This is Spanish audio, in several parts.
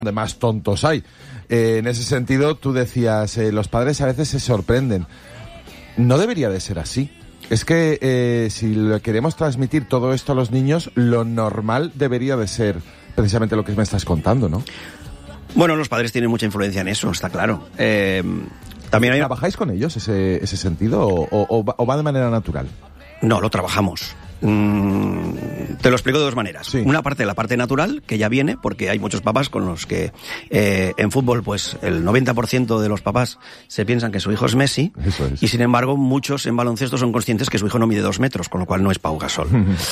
donde más tontos hay. En ese sentido, tú decías, los padres a veces se sorprenden. No debería de ser así. Es que si le queremos transmitir todo esto a los niños, lo normal debería de ser precisamente lo que me estás contando, ¿no? Bueno, los padres tienen mucha influencia en eso, está claro. También ¿Trabajáis con ellos ese sentido o va de manera natural? No, lo trabajamos. Te lo explico de dos maneras. Sí. Una parte, la parte natural, que ya viene, porque hay muchos papás con los que en fútbol, pues el 90% de los papás se piensan que su hijo es Messi. Eso es. Y sin embargo, muchos en baloncesto son conscientes que su hijo no mide 2 metros, con lo cual no es Pau Gasol.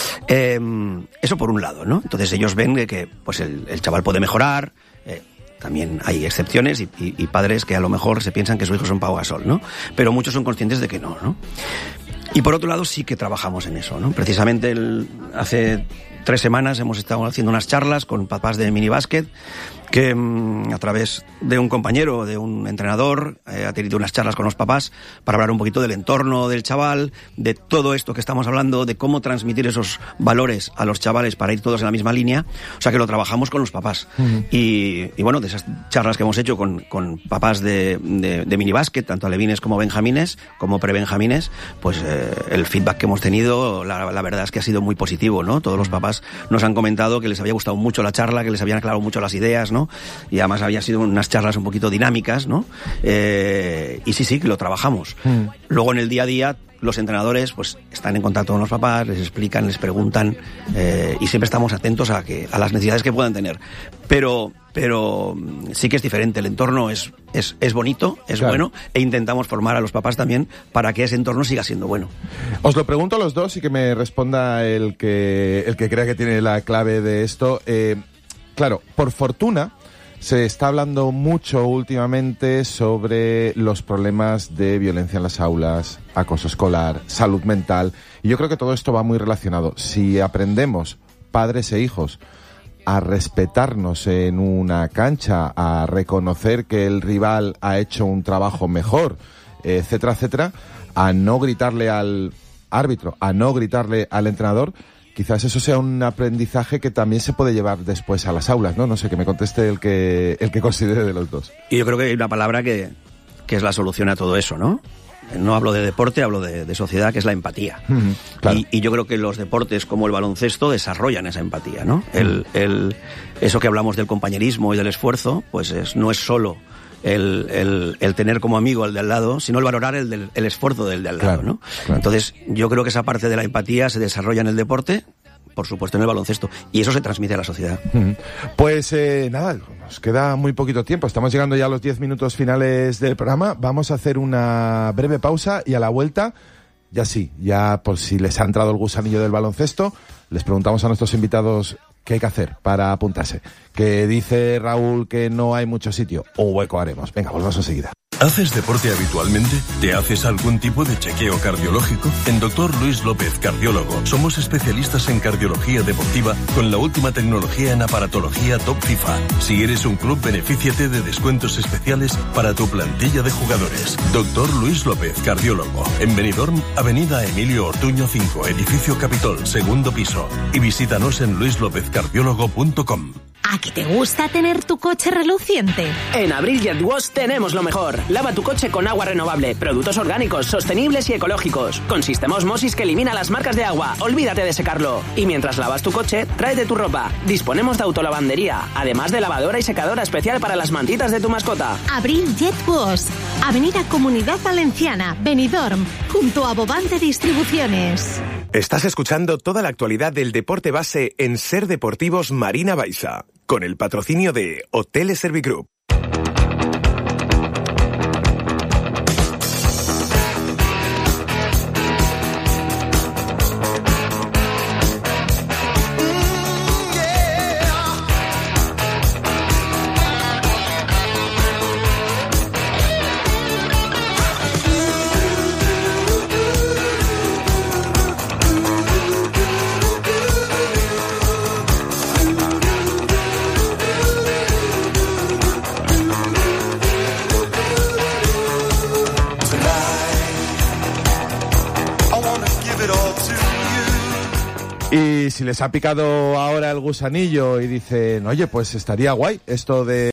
Eso por un lado, ¿no? Entonces ellos ven que pues el chaval puede mejorar. También hay excepciones y padres que a lo mejor se piensan que su hijo es un Pau Gasol, ¿no? Pero muchos son conscientes de que no, ¿no? Y por otro lado sí que trabajamos en eso, ¿no? Precisamente hace 3 semanas hemos estado haciendo unas charlas con papás de minibásquet que a través de un compañero, de un entrenador, ha tenido unas charlas con los papás para hablar un poquito del entorno del chaval, de todo esto que estamos hablando, de cómo transmitir esos valores a los chavales para ir todos en la misma línea. O sea que lo trabajamos con los papás. Uh-huh. Y bueno, de esas charlas que hemos hecho con papás de minibásquet, tanto alevines como benjamines, como prebenjamines, pues el feedback que hemos tenido, la verdad es que ha sido muy positivo, ¿no? Todos los papás nos han comentado que les había gustado mucho la charla, que les habían aclarado mucho las ideas, ¿no? Y además había sido unas charlas un poquito dinámicas, ¿no? Y sí, que lo trabajamos. Luego en el día a día los entrenadores pues están en contacto con los papás, les explican, les preguntan y siempre estamos atentos a las necesidades que puedan tener. Pero sí que es diferente, el entorno es bonito, es claro. Bueno, e intentamos formar a los papás también para que ese entorno siga siendo bueno. Os lo pregunto a los dos y que me responda el que crea que tiene la clave de esto. Claro, por fortuna se está hablando mucho últimamente sobre los problemas de violencia en las aulas, acoso escolar, salud mental, y yo creo que todo esto va muy relacionado. Si aprendemos, padres e hijos, a respetarnos en una cancha, a reconocer que el rival ha hecho un trabajo mejor, etcétera, etcétera, a no gritarle al árbitro, a no gritarle al entrenador, quizás eso sea un aprendizaje que también se puede llevar después a las aulas, ¿no? No sé, que me conteste el que considere de los dos. Y yo creo que hay una palabra que es la solución a todo eso, ¿no? No hablo de deporte, hablo de sociedad, que es la empatía. Claro. Y yo creo que los deportes como el baloncesto desarrollan esa empatía, ¿no? Eso que hablamos del compañerismo y del esfuerzo, pues no es solo el tener como amigo al de al lado, sino el valorar el esfuerzo del de al lado, ¿no? Claro. Entonces, yo creo que esa parte de la empatía se desarrolla en el deporte, por supuesto en el baloncesto, y eso se transmite a la sociedad. Pues nada, nos queda muy poquito tiempo, estamos llegando ya a los 10 minutos finales del programa, vamos a hacer una breve pausa y a la vuelta, ya por si les ha entrado el gusanillo del baloncesto, les preguntamos a nuestros invitados qué hay que hacer para apuntarse. Que dice Raúl que no hay mucho sitio, o hueco haremos. Venga, volvemos enseguida. ¿Haces deporte habitualmente? ¿Te haces algún tipo de chequeo cardiológico? En Dr. Luis López, cardiólogo, somos especialistas en cardiología deportiva con la última tecnología en aparatología top FIFA. Si eres un club, benefíciate de descuentos especiales para tu plantilla de jugadores. Dr. Luis López, cardiólogo, en Benidorm, Avenida Emilio Ortuño 5, Edificio Capitol, segundo piso. Y visítanos en luislopezcardiólogo.com. ¿A qué te gusta tener tu coche reluciente? En Abril Jet Wash tenemos lo mejor. Lava tu coche con agua renovable, productos orgánicos, sostenibles y ecológicos. Con sistema Osmosis que elimina las marcas de agua. Olvídate de secarlo. Y mientras lavas tu coche, tráete tu ropa. Disponemos de autolavandería, además de lavadora y secadora especial para las mantitas de tu mascota. Abril Jet Wash, Avenida Comunidad Valenciana, Benidorm, junto a Bobante Distribuciones. Estás escuchando toda la actualidad del deporte base en Ser Deportivos Marina Baixa, con el patrocinio de Hoteles Servigroup. si les ha picado ahora el gusanillo y dicen, oye, pues estaría guay esto de